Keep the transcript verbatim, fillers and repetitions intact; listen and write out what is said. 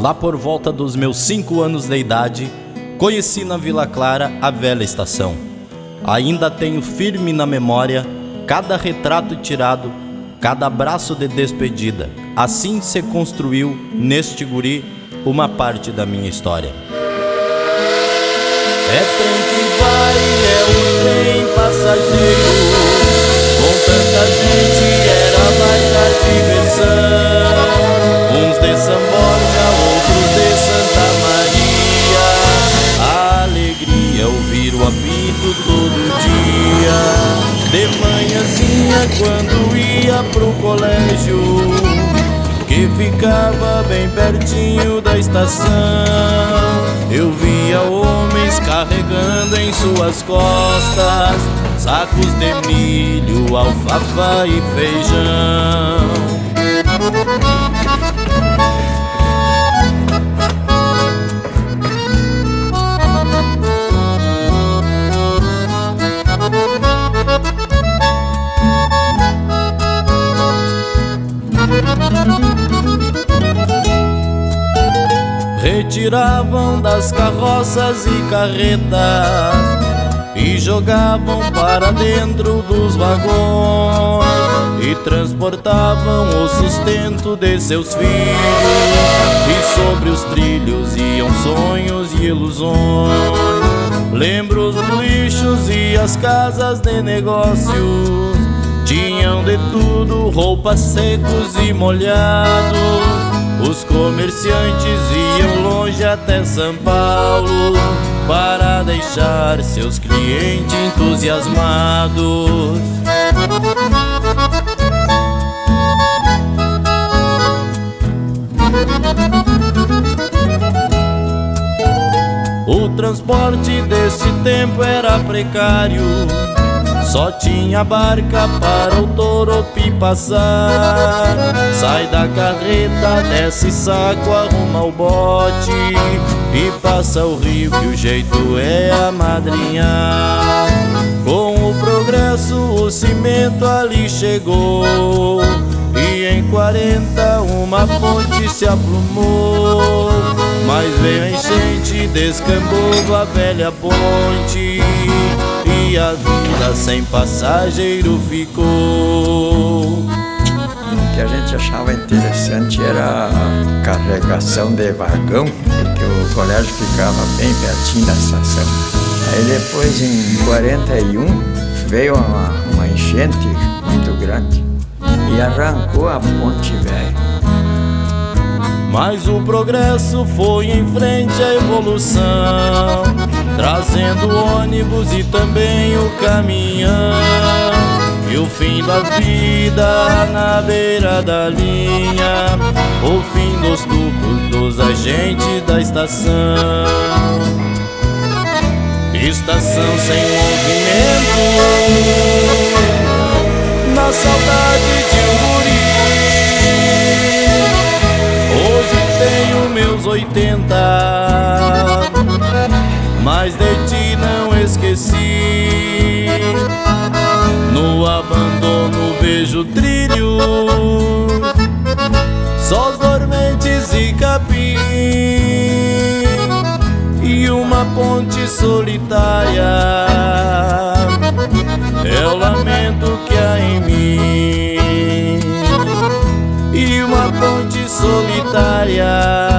Lá por volta dos meus cinco anos de idade, conheci na Vila Clara a velha estação. Ainda tenho firme na memória cada retrato tirado, cada abraço de despedida. Assim se construiu neste guri uma parte da minha história. É trem que vai, é o trem passageiro, com tanta gente era baita diversão. Uns de São Borja, outros de Santa Maria. A alegria ouvir o apito todo dia. De manhãzinha quando ia pro colégio, que ficava bem pertinho da estação, eu via homens carregando em suas costas sacos de milho, alfafa e feijão. Retiravam das carroças e carretas e jogavam para dentro dos vagões e transportavam o sustento de seus filhos, e sobre os trilhos iam sonhos e ilusões. Lembro os lixos e as casas de negócios, tinham de tudo, roupas secos e molhados. Os comerciantes iam longe até São Paulo para deixar seus clientes entusiasmados. O transporte desse tempo era precário, só tinha barca para o Toropi passar. Sai da carreta, desce saco, arruma o bote e passa o rio, que o jeito é amadrinhar. Com o progresso o cimento ali chegou, e em quarenta uma ponte se aplumou. Mas veio a enchente, descambou a velha ponte, e a vida sem passageiro ficou. O que a gente achava interessante era a carregação de vagão, porque o colégio ficava bem pertinho da estação. Aí depois, em quarenta e um, veio uma, uma enchente muito grande e arrancou a ponte velha. Mas o progresso foi em frente à evolução, trazendo o ônibus e também o caminhão. E o fim da vida na beira da linha, o fim dos tubos dos agentes da estação. Estação sem movimento, na saudade de um guri. Hoje tenho meus oitenta, mas de ti não esqueci. No abandono vejo trilhos, sós dormentes e capim, e uma ponte solitária é o lamento que há em mim. E uma ponte solitária